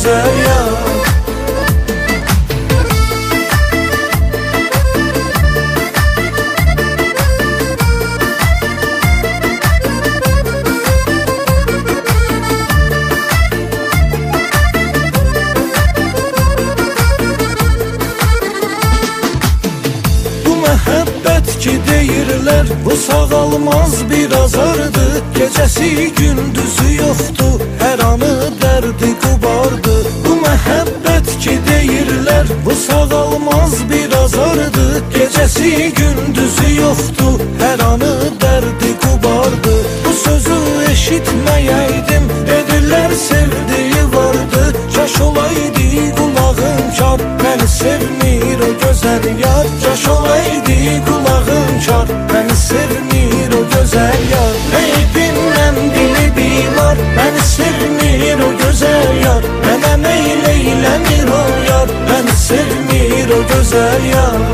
gözəl yar. Ki deyirlər bu sağalmaz bir azardı, gecəsi gündüzü yoxdur, hər anı dərdi qubardı. Bu məhəbbət ki deyirlər bu sağalmaz bir azardı, gecəsi gündüzü yoxdur, hər anı dərdi qubardı. Bu sözü eşitməyəydim, edirlər sevdiyi vardı, kaş olaydı qulağım kar, məni sevmir o gözəl yar. Kaş olaydı qulağım kar, məni sevmir o gözəl yar. Eybindən dili bimar, məni sevmir o gözəl yar. Mənə meyl eyləmir o yar, məni sevmir o gözəl yar.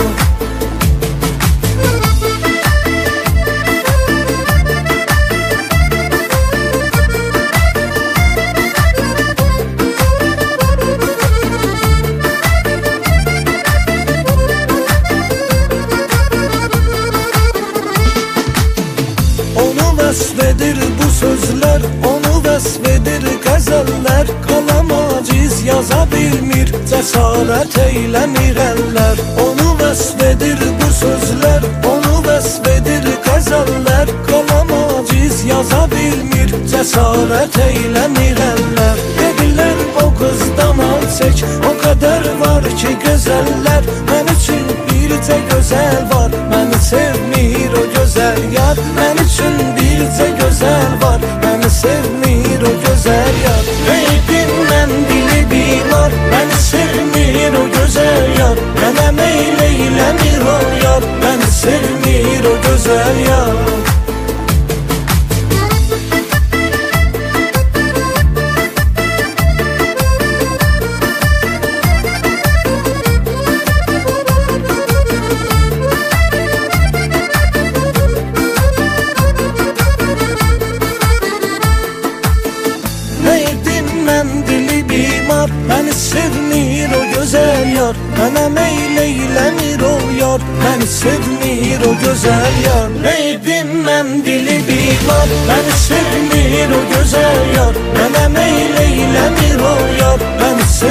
Vəsf edir bu sözlər, onu vəsf edir qəzəllər. Qalam aciz yaza bilmir, cəsarət eyləmir əllər. Onu vəsf edir bu sözlər, onu vəsf edir qəzəllər. Qalam aciz yaza bilmir, cəsarət eyləmir əllər. Dedilər o qızdan al çək, o qədər var ki gözəllər. Mən üçün bircə gözəl var, məni sevmir o gözəl yar. Mən üçün bircə gözəl var, məni sevmir o gözəl yar. Eybindən dili bimar, məni sevmir o gözəl yar. Mənə meyl eyləmir o yar, məni sevmir o gözəl yar. Məni sevmir o gözəl yar, mənə meyl eyləmir o yar. Məni sevmir o gözəl yar. Eybindən dili bimar, məni sevmir o gözəl yar. Mənə meyl eyləmir o yar, məni sevmir